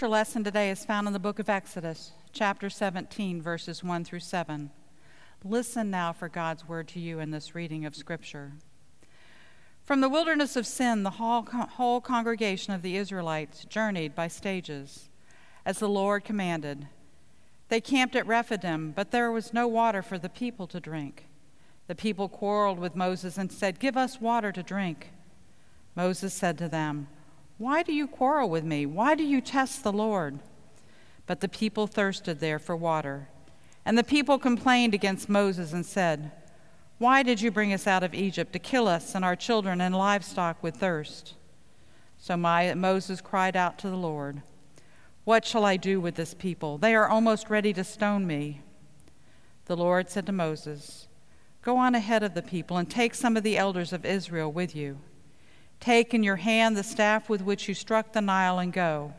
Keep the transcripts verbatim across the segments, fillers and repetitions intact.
Our lesson today is found in the book of Exodus, chapter seventeen, verses one through seven. Listen now for God's word to you in this reading of Scripture. From the wilderness of Sin, the whole, whole congregation of the Israelites journeyed by stages, as the Lord commanded. They camped at Rephidim, but there was no water for the people to drink. The people quarreled with Moses and said, "Give us water to drink." Moses said to them, "Why do you quarrel with me? Why do you test the Lord?" But the people thirsted there for water. And the people complained against Moses and said, "Why did you bring us out of Egypt to kill us and our children and livestock with thirst?" So my, Moses cried out to the Lord, "What shall I do with this people? They are almost ready to stone me." The Lord said to Moses, "Go on ahead of the people and take some of the elders of Israel with you. Take in your hand the staff with which you struck the Nile and go.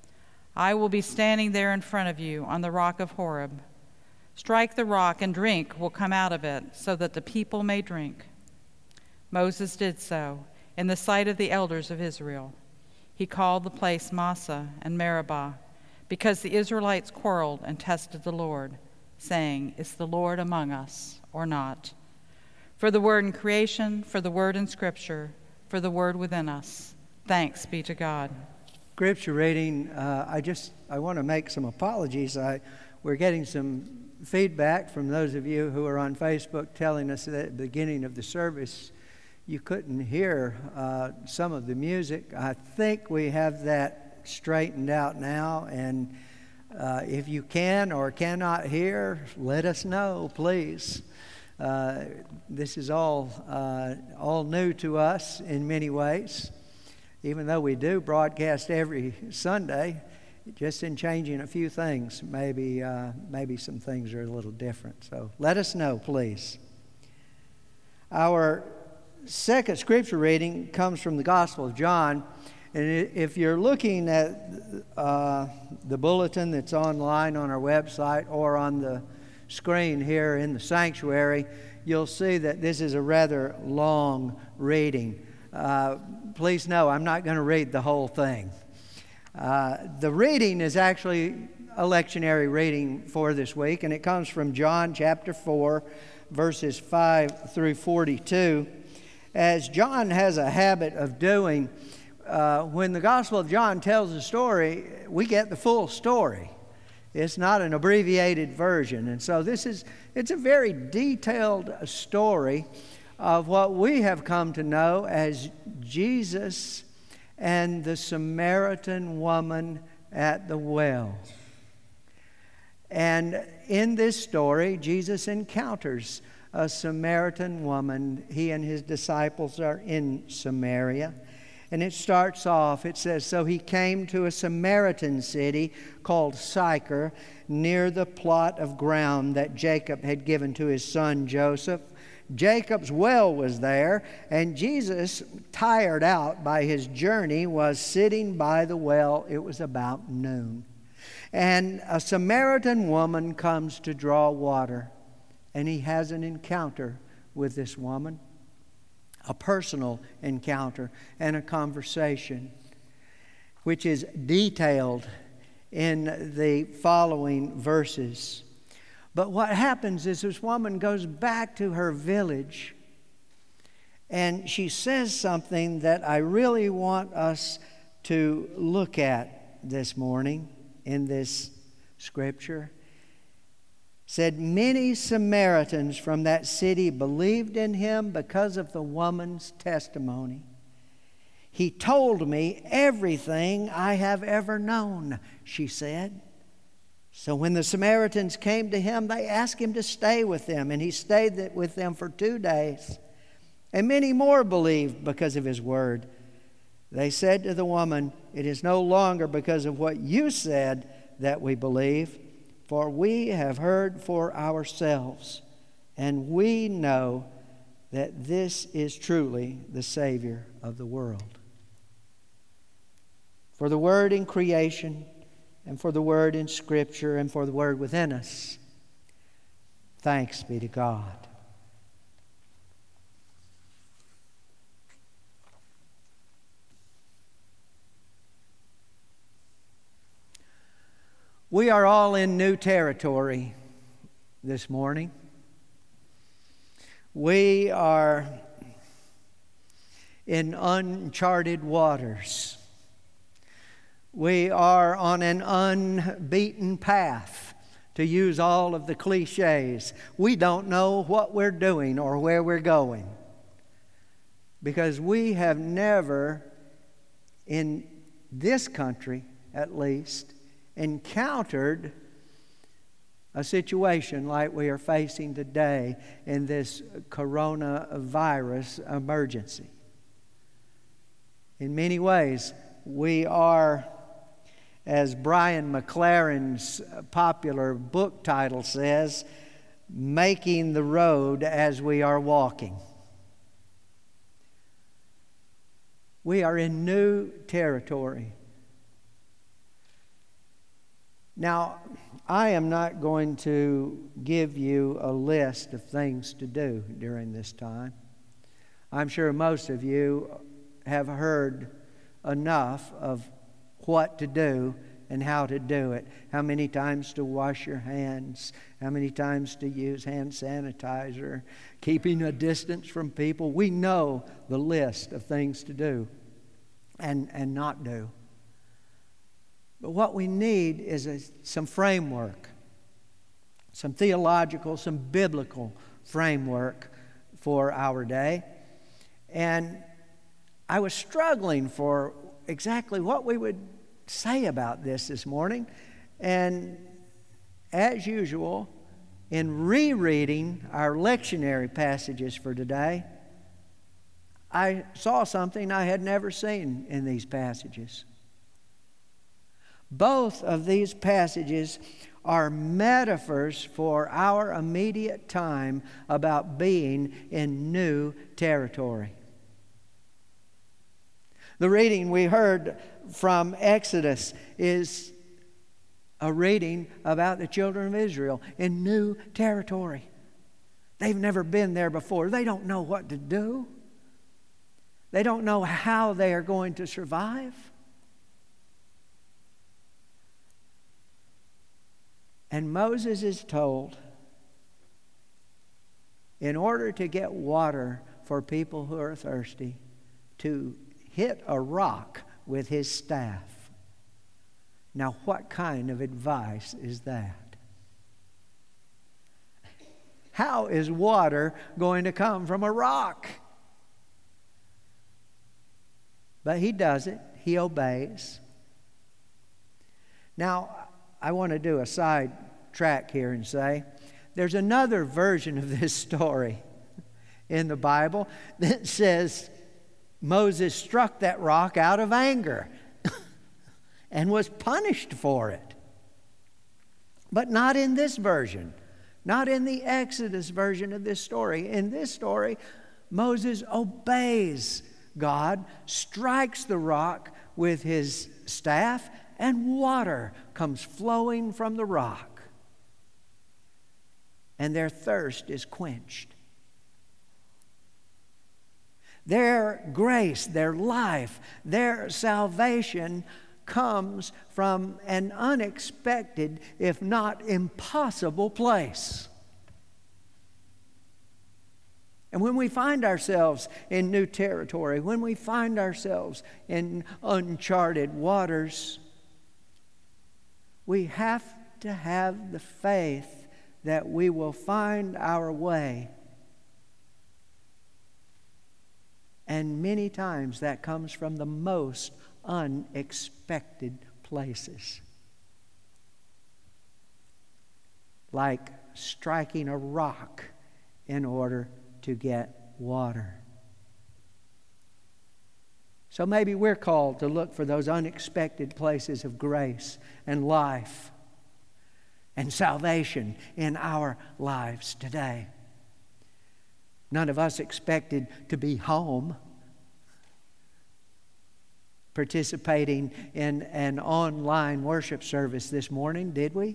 I will be standing there in front of you on the rock of Horeb. Strike the rock and drink will come out of it, so that the people may drink." Moses did so in the sight of the elders of Israel. He called the place Massah and Meribah, because the Israelites quarreled and tested the Lord, saying, "Is the Lord among us or not?" For the word in creation, for the word in Scripture, for the word within us. Thanks be to God. Scripture reading, uh, I just, I want to make some apologies. I, we're getting some feedback from those of you who are on Facebook telling us that at the beginning of the service you couldn't hear uh, some of the music. I think we have that straightened out now, and uh, if you can or cannot hear, let us know, please. Uh, this is all uh, all new to us in many ways, even though we do broadcast every Sunday. Just in changing a few things, maybe uh, maybe some things are a little different. So let us know, please. Our second scripture reading comes from the Gospel of John, and if you're looking at uh, the bulletin that's online on our website or on the screen here in the sanctuary, you'll see that this is a rather long reading. Uh, please know I'm not going to read the whole thing. Uh, the reading is actually a lectionary reading for this week, and it comes from John chapter four, verses five through forty-two. As John has a habit of doing, uh, when the Gospel of John tells a story, we get the full story. It's not an abbreviated version. And so this is, it's a very detailed story of what we have come to know as Jesus and the Samaritan woman at the well. And in this story, Jesus encounters a Samaritan woman. He and his disciples are in Samaria. And it starts off, it says, "So he came to a Samaritan city called Sychar, near the plot of ground that Jacob had given to his son Joseph. Jacob's well was there, and Jesus, tired out by his journey, was sitting by the well. It was about noon. And a Samaritan woman comes to draw water, and he has an encounter with this woman. A personal encounter and a conversation, which is detailed in the following verses. But what happens is this woman goes back to her village, and she says something that I really want us to look at this morning in this scripture. Said, "Many Samaritans from that city believed in him because of the woman's testimony. He told me everything I have ever known," she said. So when the Samaritans came to him, they asked him to stay with them, and he stayed with them for two days. And many more believed because of his word. They said to the woman, "It is no longer because of what you said that we believe, for we have heard for ourselves, and we know that this is truly the Savior of the world." For the word in creation, and for the word in Scripture, and for the word within us, thanks be to God. We are all in new territory this morning. We are in uncharted waters. We are on an unbeaten path, to use all of the cliches. We don't know what we're doing or where we're going, because we have never, in this country at least, encountered a situation like we are facing today in this coronavirus emergency. In many ways, we are, as Brian McLaren's popular book title says, making the road as we are walking. We are in new territory. Now, I am not going to give you a list of things to do during this time. I'm sure most of you have heard enough of what to do and how to do it. How many times to wash your hands, how many times to use hand sanitizer, keeping a distance from people. We know the list of things to do and, and not do. But what we need is a, some framework, some theological, some biblical framework for our day. And I was struggling for exactly what we would say about this this morning. And as usual, in rereading our lectionary passages for today, I saw something I had never seen in these passages. Both of these passages are metaphors for our immediate time about being in new territory. The reading we heard from Exodus is a reading about the children of Israel in new territory. They've never been there before. They don't know what to do. They don't know how they are going to survive. And Moses is told, in order to get water for people who are thirsty, to hit a rock with his staff. Now, what kind of advice is that? How is water going to come from a rock? But he does it. He obeys. Now, I want to do a side track here and say there's another version of this story in the Bible that says Moses struck that rock out of anger and was punished for it. But not in this version, not in the Exodus version of this story. In this story, Moses obeys God, strikes the rock with his staff, and water comes flowing from the rock. And their thirst is quenched. Their grace, their life, their salvation comes from an unexpected, if not impossible, place. And when we find ourselves in new territory, when we find ourselves in uncharted waters, we have to have the faith that we will find our way. And many times that comes from the most unexpected places. Like striking a rock in order to get water. So maybe we're called to look for those unexpected places of grace and life and salvation in our lives today. None of us expected to be home participating in an online worship service this morning, did we?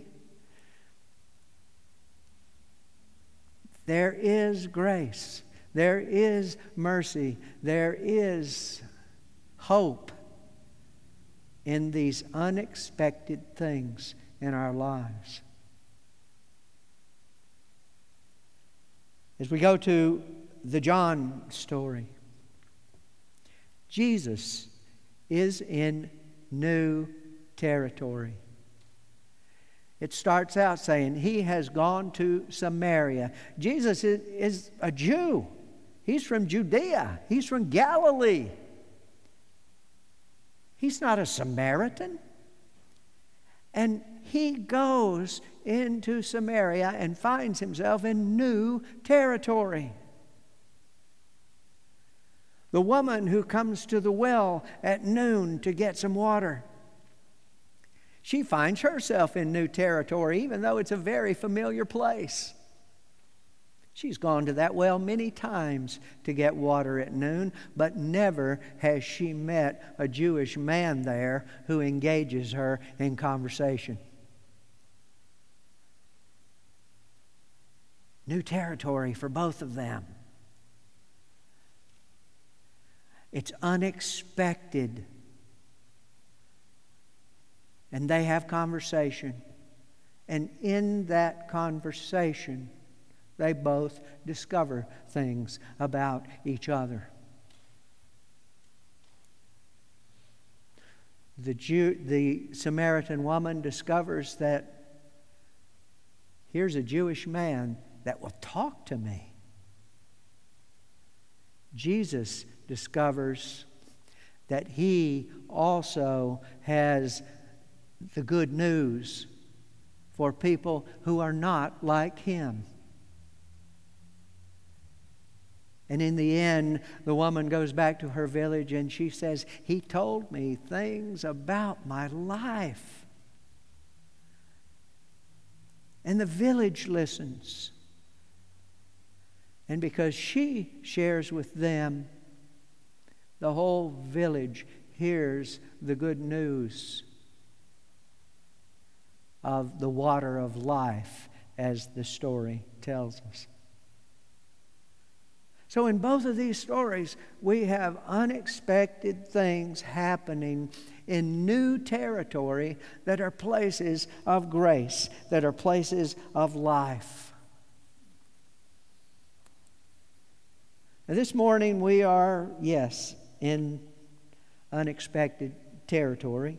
There is grace. There is mercy. There is hope in these unexpected things in our lives. As we go to the John story, Jesus is in new territory. It starts out saying he has gone to Samaria. Jesus is, is a Jew. He's from Judea. He's from Galilee. He's not a Samaritan. And he goes into Samaria and finds himself in new territory. The woman who comes to the well at noon to get some water, she finds herself in new territory, even though it's a very familiar place. She's gone to that well many times to get water at noon, but never has she met a Jewish man there who engages her in conversation. New territory for both of them. It's unexpected. And they have conversation. And in that conversation, they both discover things about each other. The Jew, the Samaritan woman discovers that here's a Jewish man that will talk to me. Jesus discovers that he also has the good news for people who are not like him. And in the end, the woman goes back to her village and she says, he told me things about my life. And the village listens. And because she shares with them, the whole village hears the good news of the water of life, as the story tells us. So in both of these stories, we have unexpected things happening in new territory that are places of grace, that are places of life. Now, this morning we are, yes, in unexpected territory.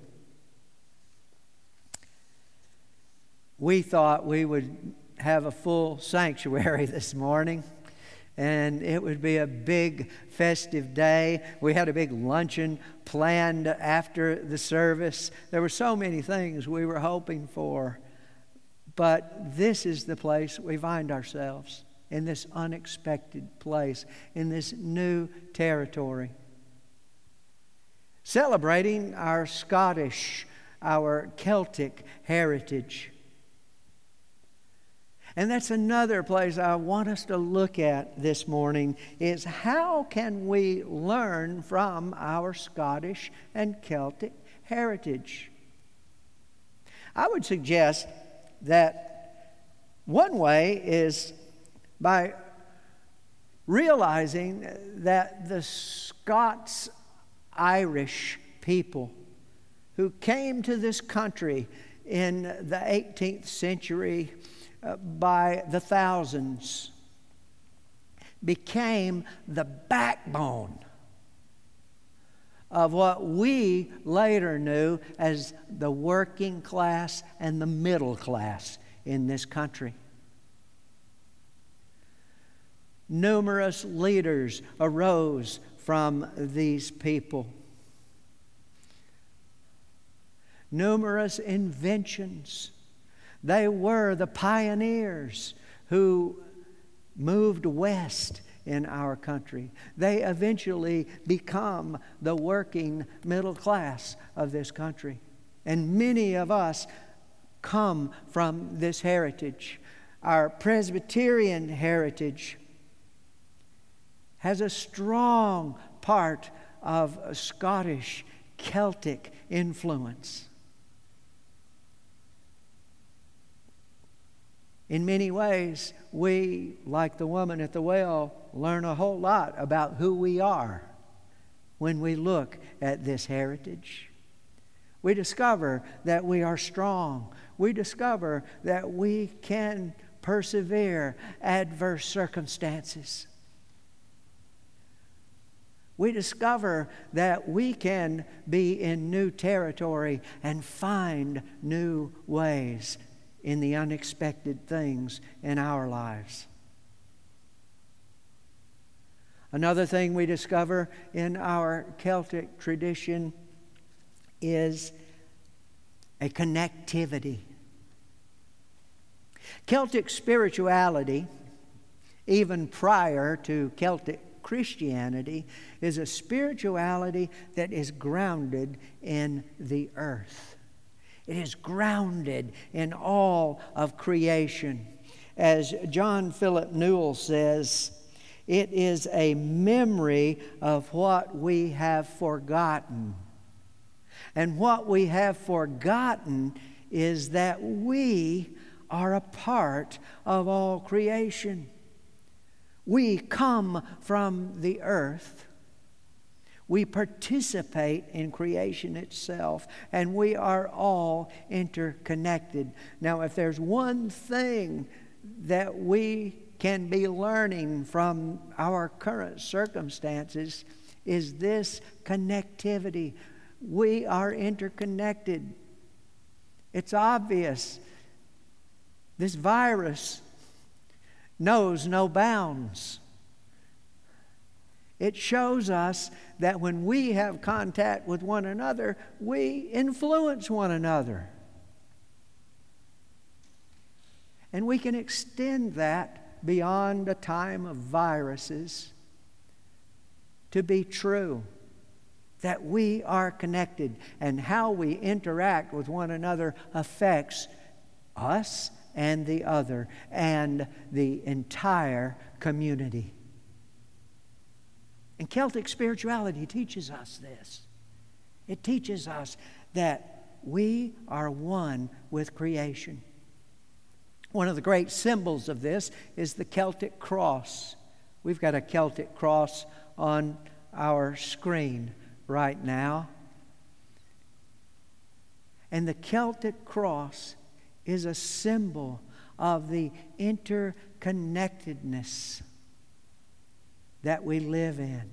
We thought we would have a full sanctuary this morning, and it would be a big festive day. We had a big luncheon planned after the service. There were so many things we were hoping for, but this is the place we find ourselves, in this unexpected place, in this new territory. Celebrating our Scottish, our Celtic heritage. And that's another place I want us to look at this morning, is how can we learn from our Scottish and Celtic heritage? I would suggest that one way is by realizing that the Scots-Irish people who came to this country in the eighteenth century uh, by the thousands became the backbone of what we later knew as the working class and the middle class in this country. Numerous leaders arose from these people. Numerous inventions. They were the pioneers who moved west in our country. They eventually become the working middle class of this country. And many of us come from this heritage. Our Presbyterian heritage has a strong part of Scottish, Celtic influence. In many ways, we, like the woman at the well, learn a whole lot about who we are when we look at this heritage. We discover that we are strong. We discover that we can persevere adverse circumstances. We discover that we can be in new territory and find new ways in the unexpected things in our lives. Another thing we discover in our Celtic tradition is a connectivity. Celtic spirituality, even prior to Celtic Christianity, is a spirituality that is grounded in the earth. It is grounded in all of creation. As John Philip Newell says, it is a memory of what we have forgotten. And what we have forgotten is that we are a part of all creation. We come from the earth. We participate in creation itself, and we are all interconnected. Now, if there's one thing that we can be learning from our current circumstances, is this connectivity. We are interconnected. It's obvious. This virus knows no bounds. It shows us that when we have contact with one another, we influence one another. And we can extend that beyond a time of viruses to be true, that we are connected, and how we interact with one another affects us and the other and the entire community. And Celtic spirituality teaches us this. It teaches us that we are one with creation. One of the great symbols of this is the Celtic cross. We've got a Celtic cross on our screen right now. And the Celtic cross is a symbol of the interconnectedness that we live in.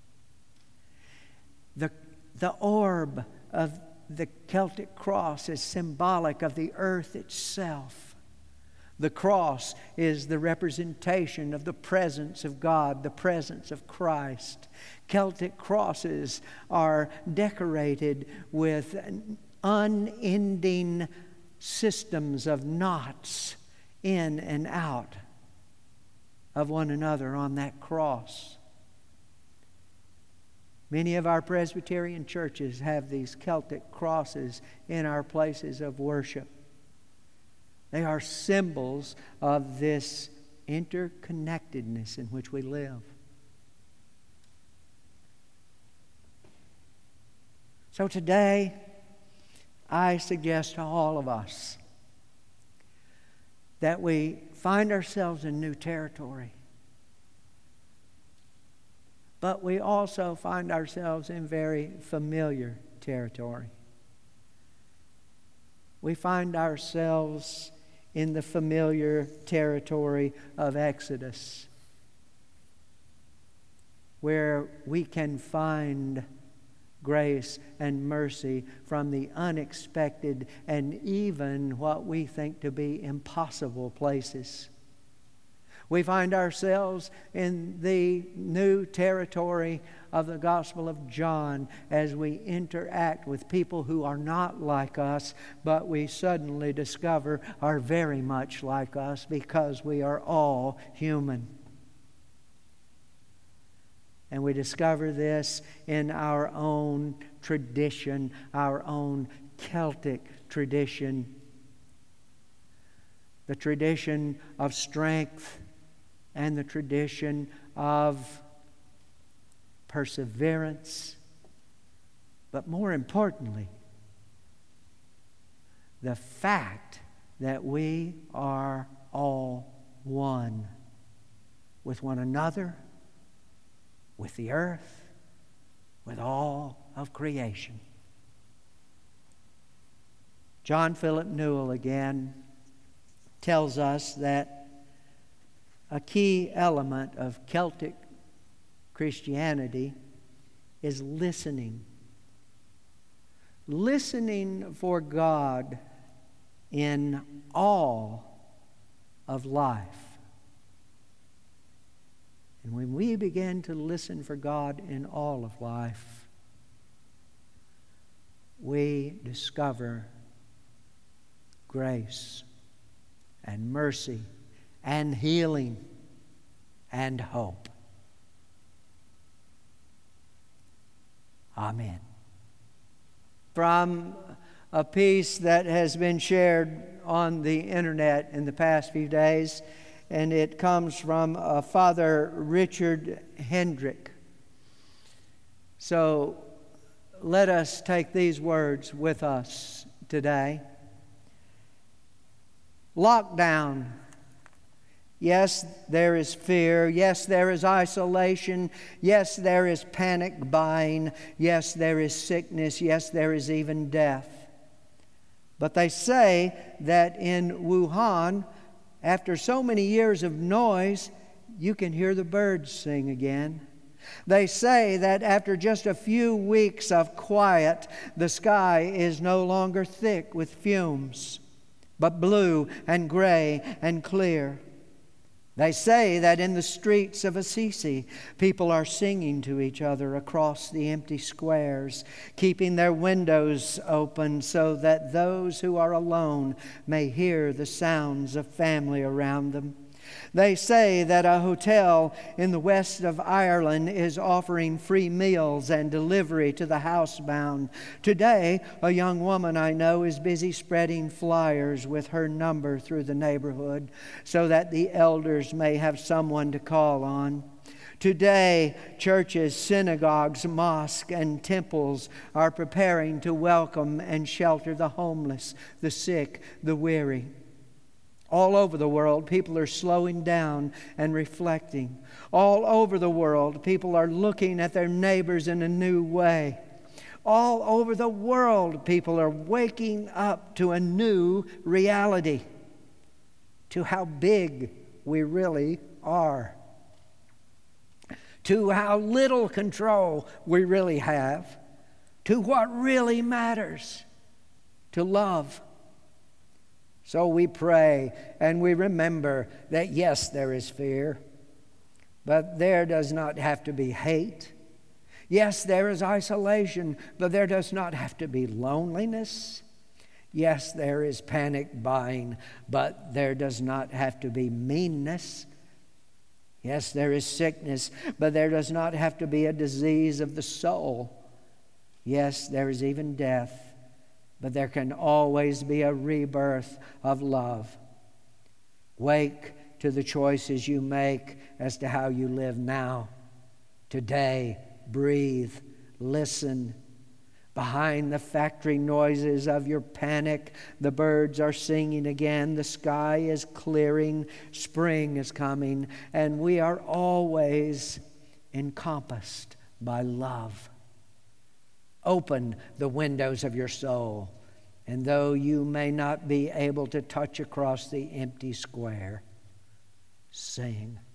The, the orb of the Celtic cross is symbolic of the earth itself. The cross is the representation of the presence of God, the presence of Christ. Celtic crosses are decorated with unending systems of knots in and out of one another on that cross. Many of our Presbyterian churches have these Celtic crosses in our places of worship. They are symbols of this interconnectedness in which we live. So today, I suggest to all of us that we find ourselves in new territory, but we also find ourselves in very familiar territory. We find ourselves in the familiar territory of Exodus, where we can find grace and mercy from the unexpected and even what we think to be impossible places. We find ourselves in the new territory of the Gospel of John as we interact with people who are not like us, but we suddenly discover are very much like us because we are all human. And we discover this in our own tradition, our own Celtic tradition, the tradition of strength and the tradition of perseverance, but more importantly, the fact that we are all one with one another, with the earth, with all of creation. John Philip Newell again tells us that a key element of Celtic Christianity is listening. Listening for God in all of life. And when we begin to listen for God in all of life, we discover grace and mercy and healing and hope. Amen. From a piece that has been shared on the internet in the past few days, and it comes from uh, Father Richard Hendrick. So let us take these words with us today. Lockdown. Yes, there is fear. Yes, there is isolation. Yes, there is panic buying. Yes, there is sickness. Yes, there is even death. But they say that in Wuhan, after so many years of noise, you can hear the birds sing again. They say that after just a few weeks of quiet, the sky is no longer thick with fumes, but blue and gray and clear. They say that in the streets of Assisi, people are singing to each other across the empty squares, keeping their windows open so that those who are alone may hear the sounds of family around them. They say that a hotel in the west of Ireland is offering free meals and delivery to the housebound. Today, a young woman I know is busy spreading flyers with her number through the neighborhood so that the elders may have someone to call on. Today, churches, synagogues, mosques, and temples are preparing to welcome and shelter the homeless, the sick, the weary. All over the world, people are slowing down and reflecting. All over the world, people are looking at their neighbors in a new way. All over the world, people are waking up to a new reality, to how big we really are, to how little control we really have, to what really matters, to love. So we pray and we remember that yes, there is fear, but there does not have to be hate. Yes, there is isolation, but there does not have to be loneliness. Yes, there is panic buying, but there does not have to be meanness. Yes, there is sickness, but there does not have to be a disease of the soul. Yes, there is even death, but there can always be a rebirth of love. Wake to the choices you make as to how you live now. Today, breathe, listen. Behind the factory noises of your panic, the birds are singing again. The sky is clearing. Spring is coming. And we are always encompassed by love. Open the windows of your soul, and though you may not be able to touch across the empty square, sing.